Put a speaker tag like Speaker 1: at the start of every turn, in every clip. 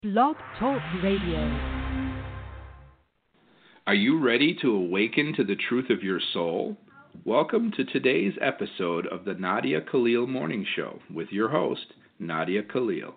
Speaker 1: Blog Talk Radio.
Speaker 2: Are you ready to awaken to the truth of your soul? Welcome to today's episode of the Nadia Khalil Morning Show with your host, Nadia Khalil.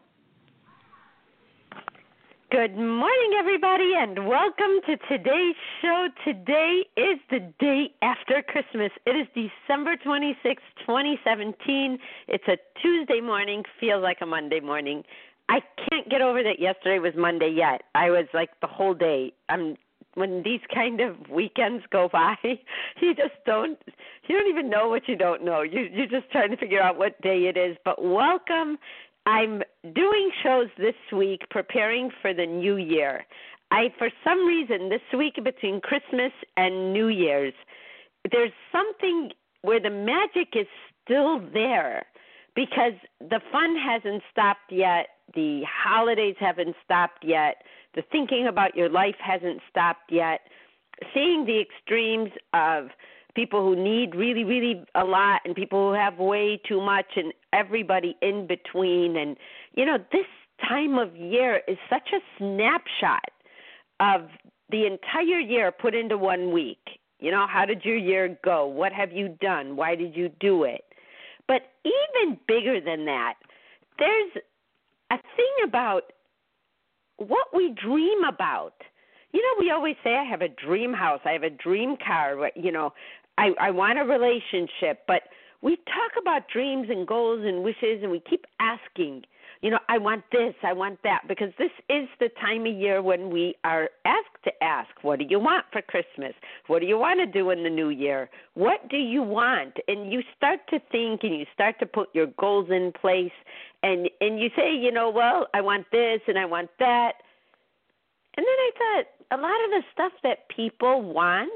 Speaker 3: Good morning, everybody, and welcome to today's show. Today is the day after Christmas. It is December 26, 2017. It's a Tuesday morning, feels like a Monday morning. I can't get over that yesterday was Monday yet. I was like the whole day. When these kind of weekends go by, you don't even know what you don't know. You're just trying to figure out what day it is. But welcome. I'm doing shows this week preparing for the new year. For some reason, this week between Christmas and New Year's, there's something where the magic is still there because the fun hasn't stopped yet. The holidays haven't stopped yet. The thinking about your life hasn't stopped yet. Seeing the extremes of people who need really, really a lot and people who have way too much and everybody in between. And, this time of year is such a snapshot of the entire year put into 1 week. How did your year go? What have you done? Why did you do it? But even bigger than that, there's a thing about what we dream about. We always say, I have a dream house, I have a dream car, I want a relationship, but we talk about dreams and goals and wishes, and we keep asking, I want this, I want that, because this is the time of year when we are asked to ask, what do you want for Christmas? What do you want to do in the new year? What do you want? And you start to think and you start to put your goals in place, and you say, well, I want this and I want that. And then I thought, a lot of the stuff that people want,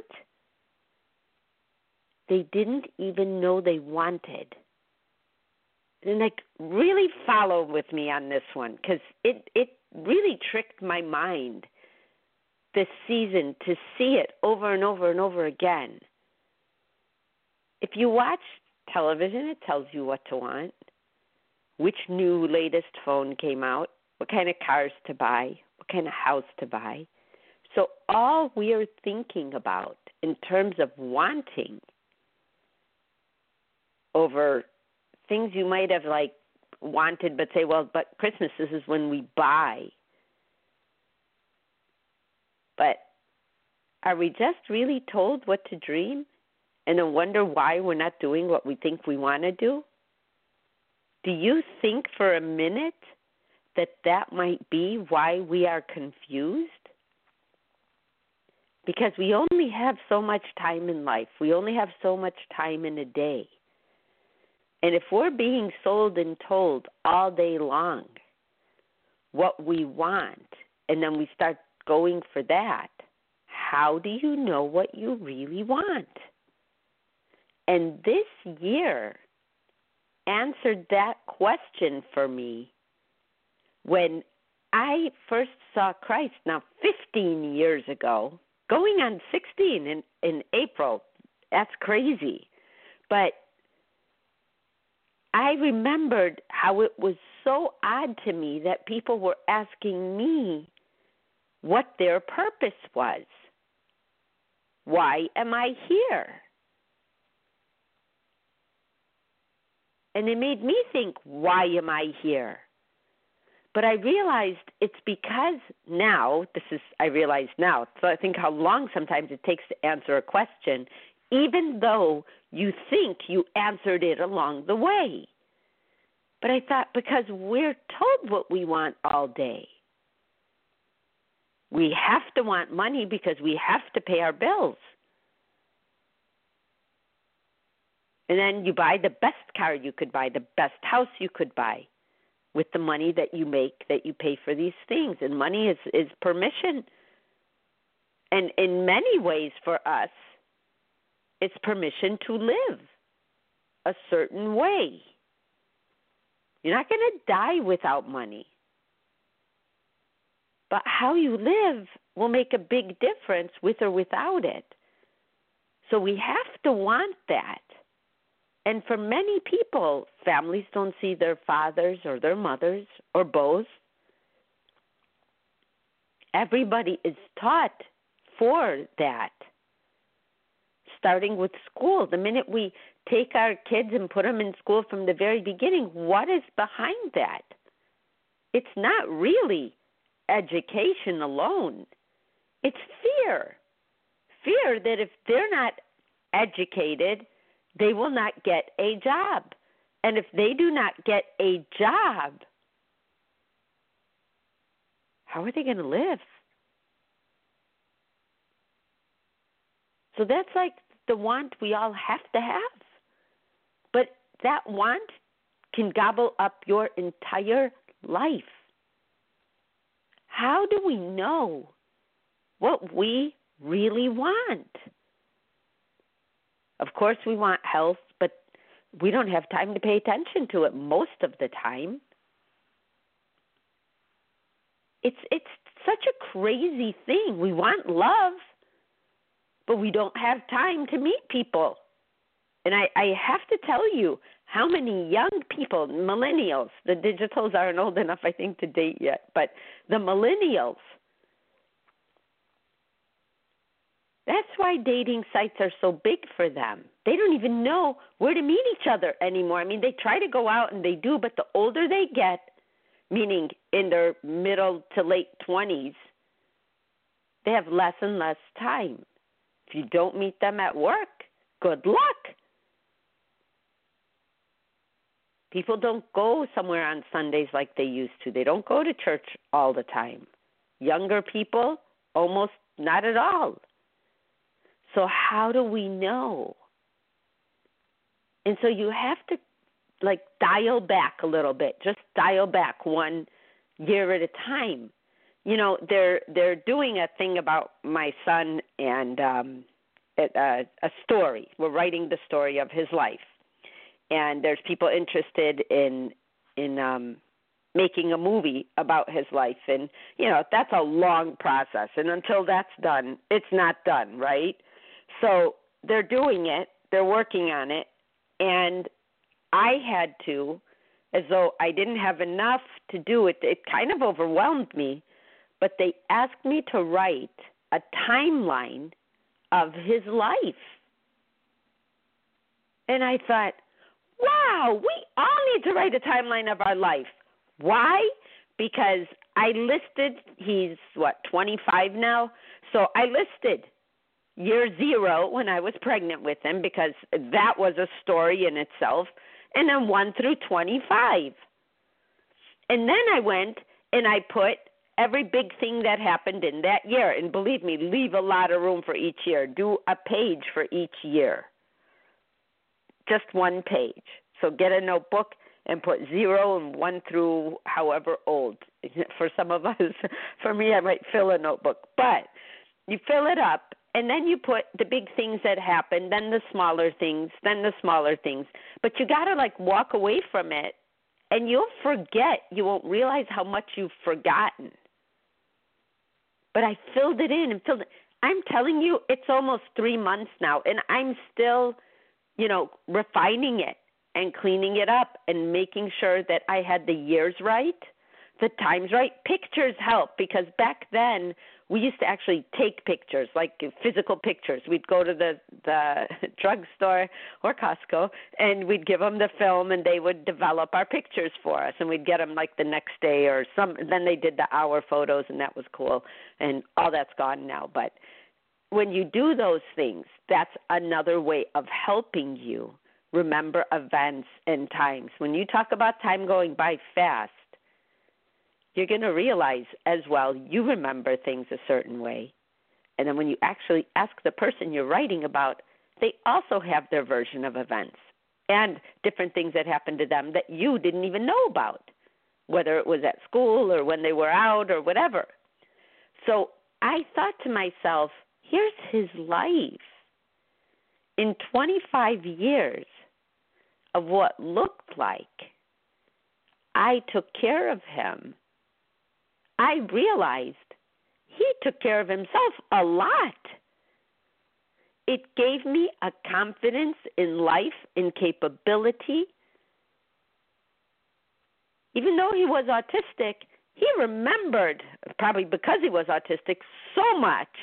Speaker 3: they didn't even know they wanted. And really follow with me on this one, because it really tricked my mind this season to see it over and over and over again. If you watch television, it tells you what to want, which new latest phone came out, what kind of cars to buy, what kind of house to buy. So all we are thinking about in terms of wanting over things you might have wanted but say, but Christmas, this is when we buy. But are we just really told what to dream and then wonder why we're not doing what we think we want to do? Do you think for a minute that might be why we are confused? Because we only have so much time in life. We only have so much time in a day. And if we're being sold and told all day long what we want, and then we start going for that, how do you know what you really want? And this year answered that question for me when I first saw Christ, now 15 years ago, going on 16 in April. That's crazy. But I remembered how it was so odd to me that people were asking me what their purpose was. Why am I here? And it made me think, why am I here? But I realized it's because I realize now, so I think how long sometimes it takes to answer a question, even though you think you answered it along the way. But I thought, because we're told what we want all day. We have to want money because we have to pay our bills. And then you buy the best car you could buy, the best house you could buy with the money that you make, that you pay for these things. And money is permission. And in many ways for us, it's permission to live a certain way. You're not going to die without money. But how you live will make a big difference with or without it. So we have to want that. And for many people, families don't see their fathers or their mothers or both everybody is taught for that. Starting with school, the minute we take our kids and put them in school from the very beginning, what is behind that? It's not really education alone. It's fear. Fear that if they're not educated, they will not get a job. And if they do not get a job, how are they going to live? So that's like the want we all have to have. But that want can gobble up your entire life. How do we know what we really want? Of course, we want health, but we don't have time to pay attention to it most of the time. It's such a crazy thing. We want love, but we don't have time to meet people. And I have to tell you how many young people, millennials, the digitals aren't old enough, I think, to date yet, but the millennials, that's why dating sites are so big for them. They don't even know where to meet each other anymore. I mean, they try to go out and they do, but the older they get, meaning in their middle to late 20s, they have less and less time. If you don't meet them at work, good luck. People don't go somewhere on Sundays like they used to. They don't go to church all the time. Younger people, almost not at all. So how do we know? And so you have to dial back a little bit. Just dial back 1 year at a time. You know, they're doing a thing about my son and a story. We're writing the story of his life. And there's people interested in making a movie about his life. And, you know, that's a long process. And until that's done, it's not done, right? So they're doing it. They're working on it. And I had to, as though I didn't have enough to do it, it kind of overwhelmed me. But they asked me to write a timeline of his life. And I thought, wow, we all need to write a timeline of our life. Why? Because I listed, he's 25 now, so I listed year 0 when I was pregnant with him because that was a story in itself, and then 1 through 25. And then I went and I put every big thing that happened in that year, and believe me, leave a lot of room for each year. Do a page for each year. Just 1 page. So get a notebook and put 0 and 1 through however old. For some of us, for me, I might fill a notebook. But you fill it up, and then you put the big things that happened, then the smaller things, then the smaller things. But you got to, walk away from it, and you'll forget. You won't realize how much you've forgotten. But I filled it in and filled it. I'm telling you, it's almost 3 months now, and I'm still refining it and cleaning it up and making sure that I had the years right, the times right. Pictures help because back then we used to actually take pictures, like physical pictures. We'd go to the drugstore or Costco and we'd give them the film and they would develop our pictures for us and we'd get them the next day or then they did the hour photos and that was cool and all that's gone now. But when you do those things, that's another way of helping you remember events and times. When you talk about time going by fast, you're going to realize as well you remember things a certain way. And then when you actually ask the person you're writing about, they also have their version of events and different things that happened to them that you didn't even know about, whether it was at school or when they were out or whatever. So I thought to myself, here's his life. In 25 years of what looked like, I took care of him. I realized he took care of himself a lot. It gave me a confidence in life, in capability. Even though he was autistic, he remembered, probably because he was autistic, so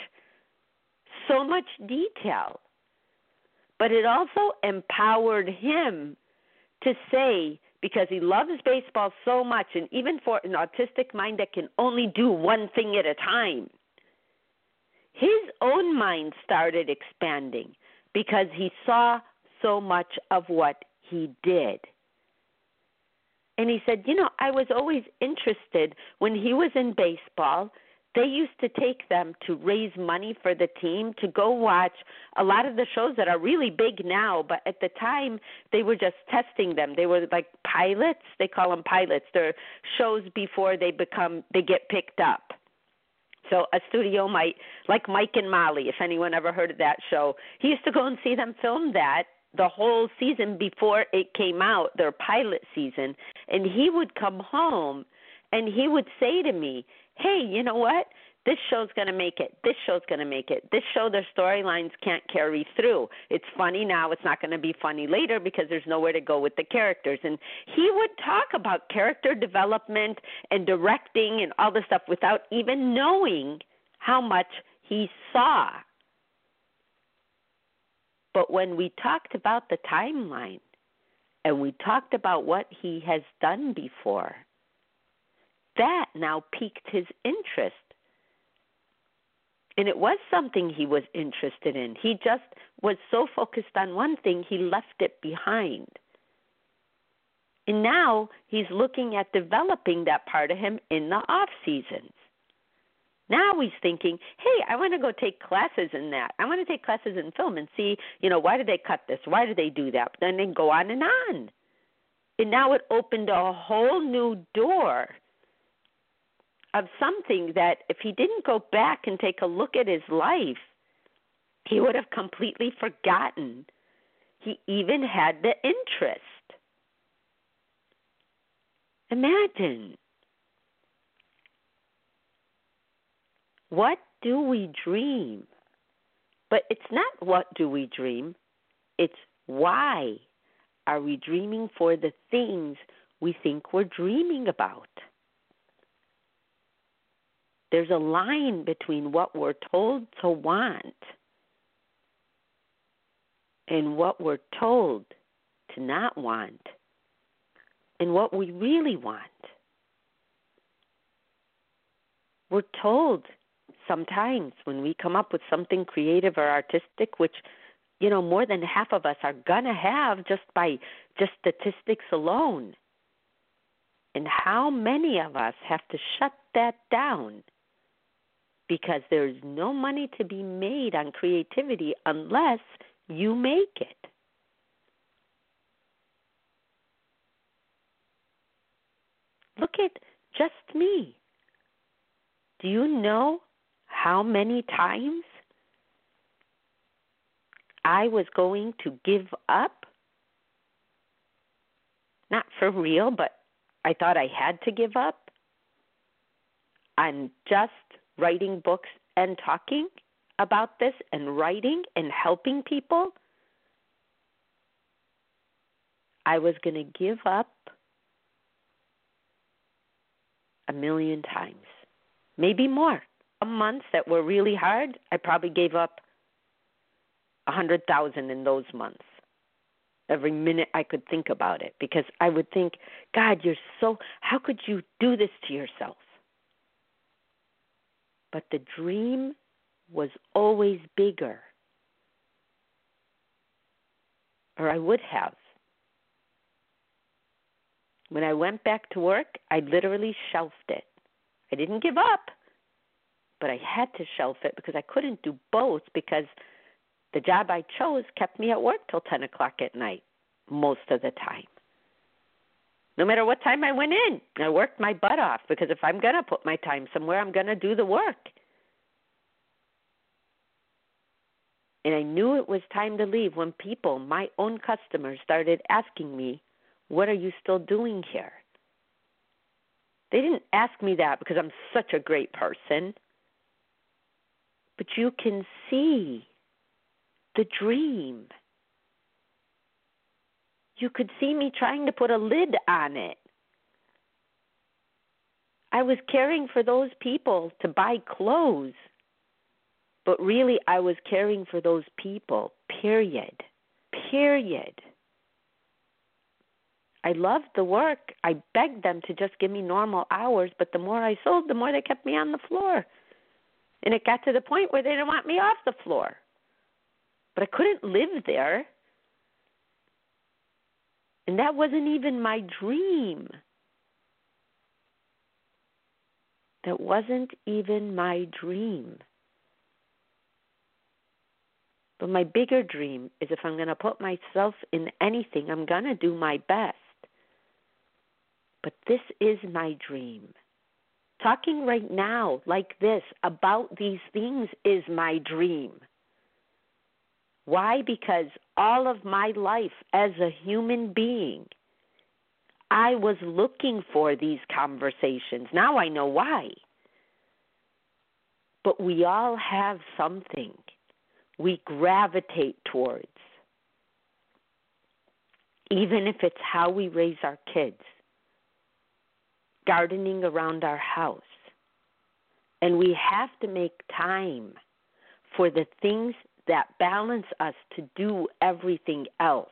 Speaker 3: much detail. But it also empowered him to say, because he loves baseball so much, and even for an autistic mind that can only do one thing at a time, his own mind started expanding because he saw so much of what he did. And he said, I was always interested when he was in baseball. They used to take them to raise money for the team to go watch a lot of the shows that are really big now, but at the time they were just testing them. They were like pilots. They call them pilots. They're shows before they get picked up. So a studio might, like Mike and Molly, if anyone ever heard of that show, he used to go and see them film that the whole season before it came out, their pilot season, and he would come home and he would say to me, hey, you know what? This show's going to make it. This show's going to make it. This show, their storylines can't carry through. It's funny now. It's not going to be funny later because there's nowhere to go with the characters. And he would talk about character development and directing and all this stuff without even knowing how much he saw. But when we talked about the timeline and we talked about what he has done before, that now piqued his interest. And it was something he was interested in. He just was so focused on one thing, he left it behind. And now he's looking at developing that part of him in the off seasons. Now he's thinking, hey, I want to go take classes in that. I want to take classes in film and see, why did they cut this? Why did they do that? But then they go on. And now it opened a whole new door of something that if he didn't go back and take a look at his life, he would have completely forgotten he even had the interest. Imagine. What do we dream? But it's not what do we dream, it's why are we dreaming for the things we think we're dreaming about. There's a line between what we're told to want and what we're told to not want and what we really want. We're told sometimes when we come up with something creative or artistic, which, more than half of us are going to have just by statistics alone. And how many of us have to shut that down because there's no money to be made on creativity unless you make it. Look at just me. Do you know how many times I was going to give up? Not for real, but I thought I had to give up on just writing books and talking about this and writing and helping people. I was going to give up 1,000,000 times, maybe more. Some months that were really hard, I probably gave up 100,000 in those months. Every minute I could think about it because I would think, God, how could you do this to yourself? But the dream was always bigger, or I would have. When I went back to work, I literally shelved it. I didn't give up, but I had to shelf it because I couldn't do both because the job I chose kept me at work till 10 o'clock at night most of the time. No matter what time I went in, I worked my butt off because if I'm going to put my time somewhere, I'm going to do the work. And I knew it was time to leave when people, my own customers, started asking me, what are you still doing here? They didn't ask me that because I'm such a great person. But you can see the dream. You could see me trying to put a lid on it. I was caring for those people to buy clothes. But really, I was caring for those people, period. Period. I loved the work. I begged them to just give me normal hours, but the more I sold, the more they kept me on the floor. And it got to the point where they didn't want me off the floor. But I couldn't live there. And that wasn't even my dream. That wasn't even my dream. But my bigger dream is if I'm going to put myself in anything, I'm going to do my best. But this is my dream. Talking right now like this about these things is my dream. Why? Because all of my life as a human being, I was looking for these conversations. Now I know why. But we all have something we gravitate towards, even if it's how we raise our kids, gardening around our house. And we have to make time for the things that balance us to do everything else.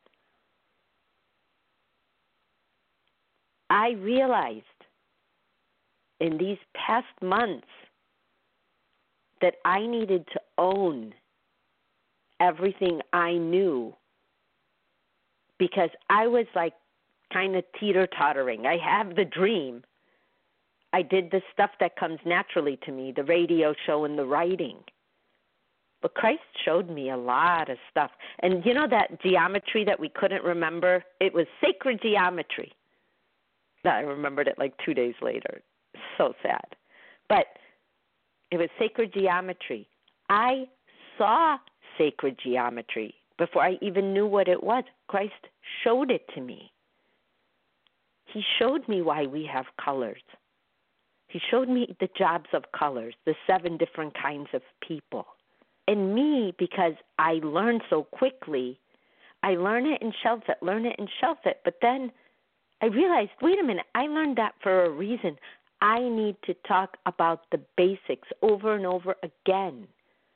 Speaker 3: I realized in these past months that I needed to own everything I knew, because I was like kind of teeter-tottering. I have the dream. I did the stuff that comes naturally to me, the radio show and the writing. But Christ showed me a lot of stuff. And you know that geometry that we couldn't remember? It was sacred geometry. I remembered it like 2 days later. So sad. But it was sacred geometry. I saw sacred geometry before I even knew what it was. Christ showed it to me. He showed me why we have colors. He showed me the jobs of colors, the 7 different kinds of people. And me, because I learned so quickly, I learn it and shelf it. But then I realized, wait a minute, I learned that for a reason. I need to talk about the basics over and over again.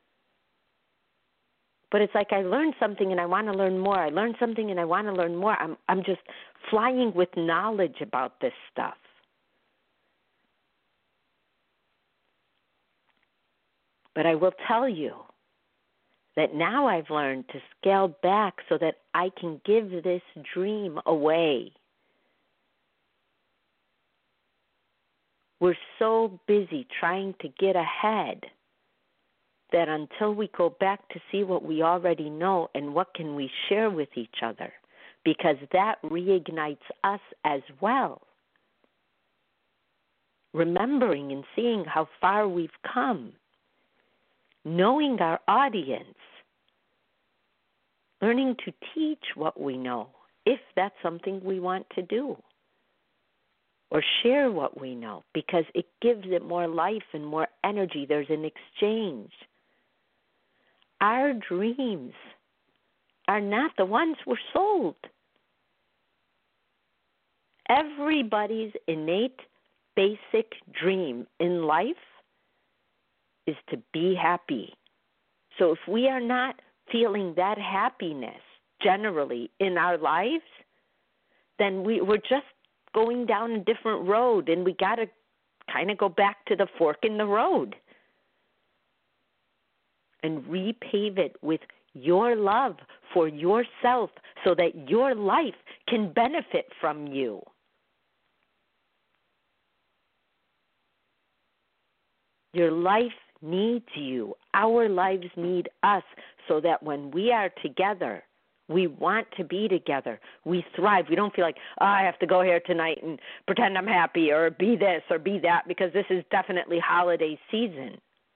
Speaker 3: But it's like I learned something and I want to learn more. I learned something and I want to learn more. I'm just flying with knowledge about this stuff. But I will tell you that now I've learned to scale back so that I can give this dream away. We're so busy trying to get ahead that until we go back to see what we already know and what can we share with each other, because that reignites us as well. Remembering and seeing how far we've come, knowing our audience, learning to teach what we know, if that's something we want to do, or share what we know, because it gives it more life and more energy. There's an exchange. Our dreams are not the ones we're sold. Everybody's innate, basic dream in life is to be happy. So if we are not feeling that happiness generally in our lives, then we're just going down a different road, and we got to kind of go back to the fork in the road and repave it with your love for yourself so that your life can benefit from you. Your life needs you. Our lives need us so that when we are together, we want to be together. We thrive. We don't feel like, I have to go here tonight and pretend I'm happy or be this or be that, because this is definitely holiday season.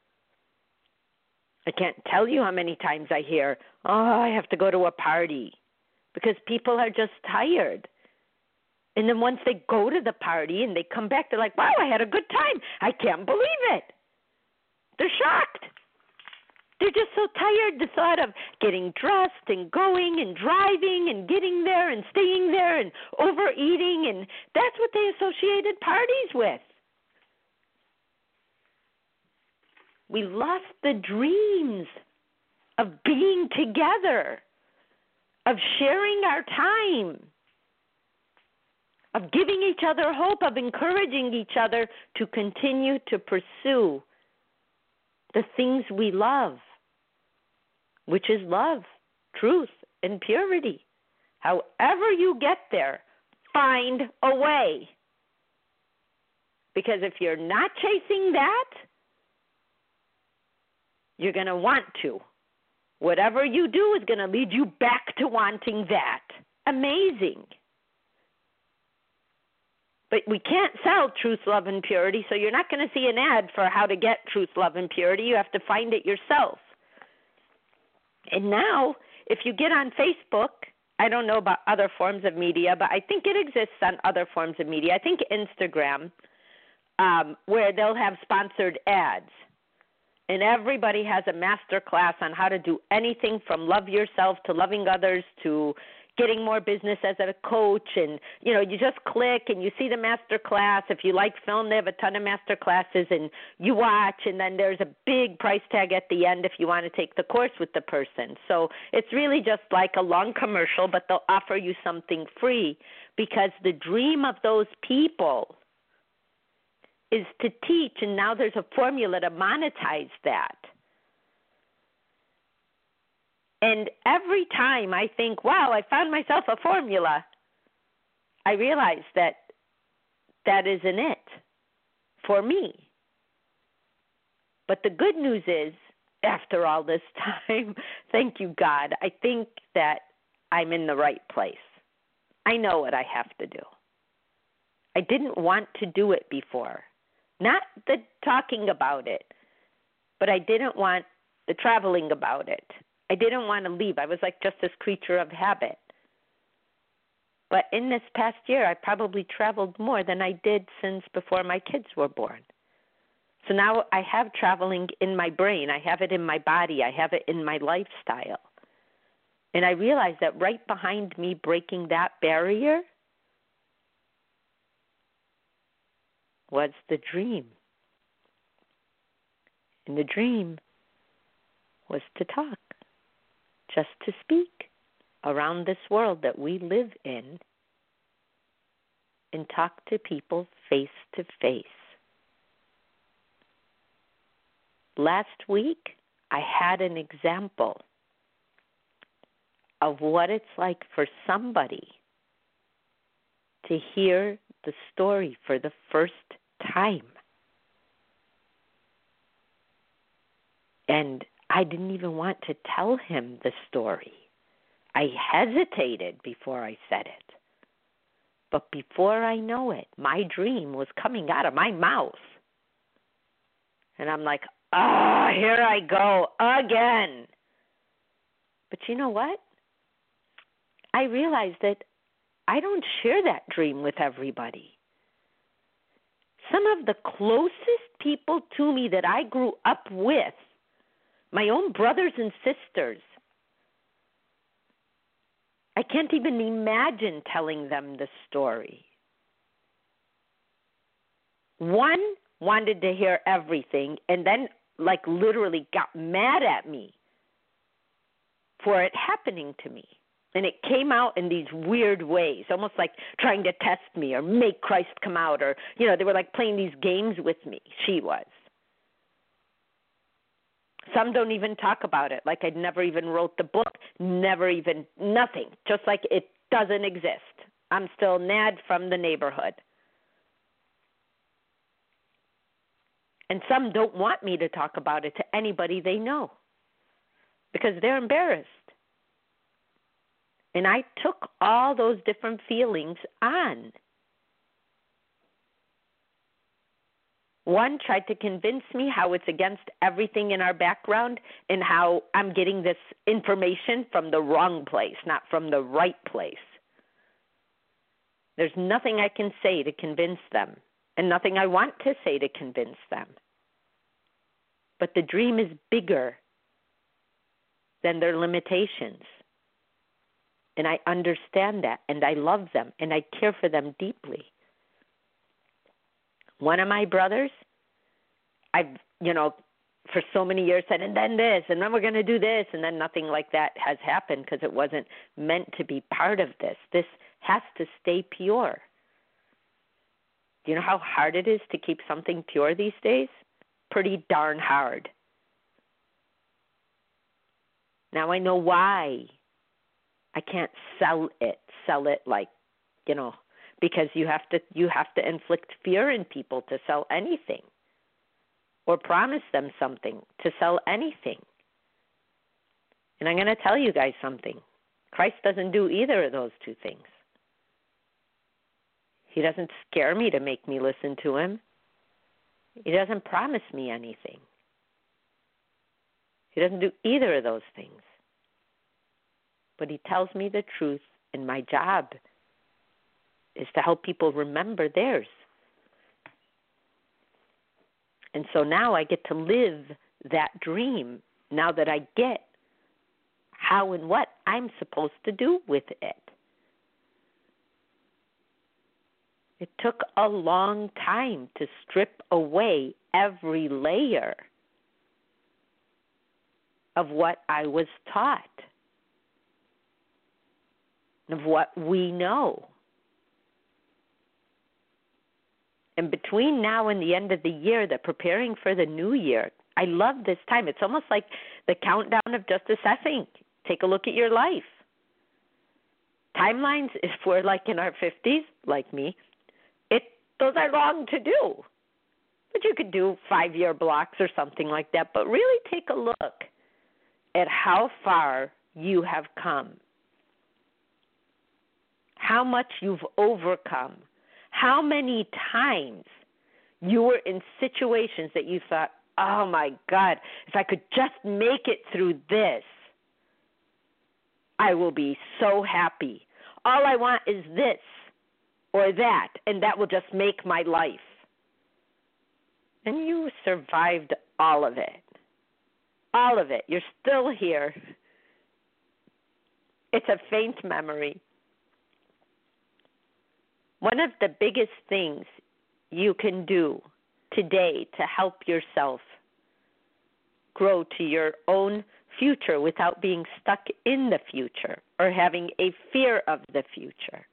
Speaker 3: I can't tell you how many times I hear, I have to go to a party, because people are just tired. And then once they go to the party and they come back, they're like, wow, I had a good time. I can't believe it. They're shocked. They're just so tired, the thought of getting dressed and going and driving and getting there and staying there and overeating, and that's what they associated parties with. We lost the dreams of being together, of sharing our time, of giving each other hope, of encouraging each other to continue to pursue the things we love, which is love, truth, and purity. However you get there, find a way. Because if you're not chasing that, you're going to want to. Whatever you do is going to lead you back to wanting that. Amazing. But we can't sell truth, love, and purity, so you're not going to see an ad for how to get truth, love, and purity. You have to find it yourself. And now, if you get on Facebook, I don't know about other forms of media, but I think it exists on other forms of media. I think Instagram, where they'll have sponsored ads. And everybody has a master class on how to do anything from love yourself to loving others to getting more business as a coach. And, you just click and you see the master class. If you like film, they have a ton of master classes and you watch. And then there's a big price tag at the end if you want to take the course with the person. So it's really just like a long commercial, but they'll offer you something free because the dream of those people is to teach, and now there's a formula to monetize that. And every time I think, wow, I found myself a formula, I realize that that isn't it for me. But the good news is, after all this time, thank you, God, I think that I'm in the right place. I know what I have to do. I didn't want to do it before. Not the talking about it, but I didn't want the traveling about it. I didn't want to leave. I was like just this creature of habit. But in this past year, I probably traveled more than I did since before my kids were born. So now I have traveling in my brain. I have it in my body. I have it in my lifestyle. And I realized that right behind me breaking that barrier was the dream. And the dream was to talk, just to speak around this world that we live in and talk to people face to face. Last week, I had an example of what it's like for somebody to hear the story for the first time. And I didn't even want to tell him the story. I hesitated before I said it. But before I know it, my dream was coming out of my mouth. And I'm like, here I go again. But you know what? I realized that I don't share that dream with everybody. Some of the closest people to me that I grew up with, my own brothers and sisters, I can't even imagine telling them the story. One wanted to hear everything and then literally got mad at me for it happening to me. And it came out in these weird ways, almost like trying to test me or make Christ come out, or, they were like playing these games with me. She was. Some don't even talk about it, like I never even wrote the book, nothing, just like it doesn't exist. I'm still Nad from the neighborhood. And some don't want me to talk about it to anybody they know because they're embarrassed. And I took all those different feelings on. One tried to convince me how it's against everything in our background and how I'm getting this information from the wrong place, not from the right place. There's nothing I can say to convince them, and nothing I want to say to convince them. But the dream is bigger than their limitations. And I understand that, and I love them, and I care for them deeply. One of my brothers, I've, for so many years said, and then this, and then we're going to do this, and then nothing like that has happened because it wasn't meant to be part of this. This has to stay pure. Do you know how hard it is to keep something pure these days? Pretty darn hard. Now I know why I can't sell it like, because you have to inflict fear in people to sell anything, or promise them something to sell anything. And I'm going to tell you guys something. Christ doesn't do either of those two things. He doesn't scare me to make me listen to him. He doesn't promise me anything. He doesn't do either of those things. But he tells me the truth, and my job is to help people remember theirs. And so now I get to live that dream now that I get how and what I'm supposed to do with it. It took a long time to strip away every layer of what I was taught, of what we know. And between now and the end of the year, the preparing for the new year, I love this time. It's almost like the countdown of just assessing. Take a look at your life. Timelines, if we're like in our 50s, like me, those are long to do. But you could do 5-year blocks or something like that. But really take a look at how far you have come, how much you've overcome, how many times you were in situations that you thought, oh my God, if I could just make it through this, I will be so happy. All I want is this or that, and that will just make my life. And you survived all of it. All of it. You're still here. It's a faint memory. One of the biggest things you can do today to help yourself grow to your own future without being stuck in the future or having a fear of the future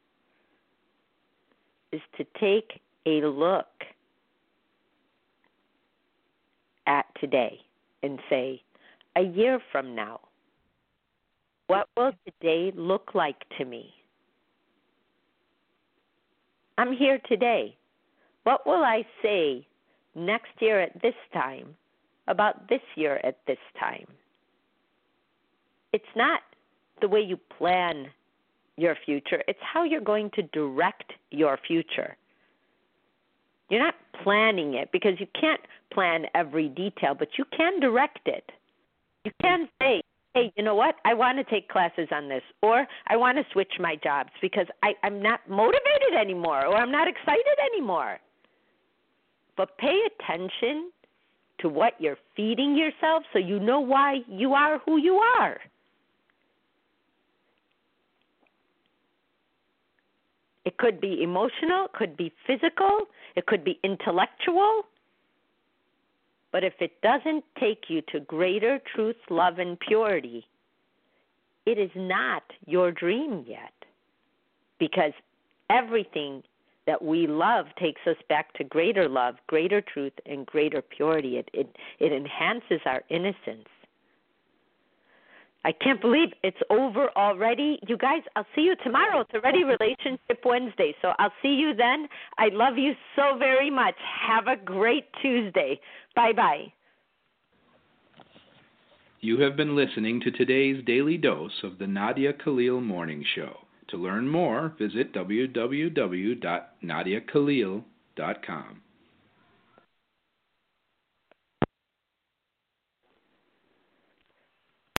Speaker 3: is to take a look at today and say, a year from now, what will today look like to me? I'm here today. What will I say next year at this time about this year at this time? It's not the way you plan your future. It's how you're going to direct your future. You're not planning it because you can't plan every detail, but you can direct it. You can say, hey, you know what? I want to take classes on this, or I want to switch my jobs because I'm not motivated anymore, or I'm not excited anymore. But pay attention to what you're feeding yourself so you know why you are who you are. It could be emotional, it could be physical, it could be intellectual. But if it doesn't take you to greater truth, love, and purity, it is not your dream yet. Because everything that we love takes us back to greater love, greater truth, and greater purity. It enhances our innocence. I can't believe it's over already. You guys, I'll see you tomorrow. It's already Relationship Wednesday, so I'll see you then. I love you so very much. Have a great Tuesday. Bye-bye.
Speaker 2: You have been listening to today's daily dose of the Nadia Khalil Morning Show. To learn more, visit www.nadiakhalil.com.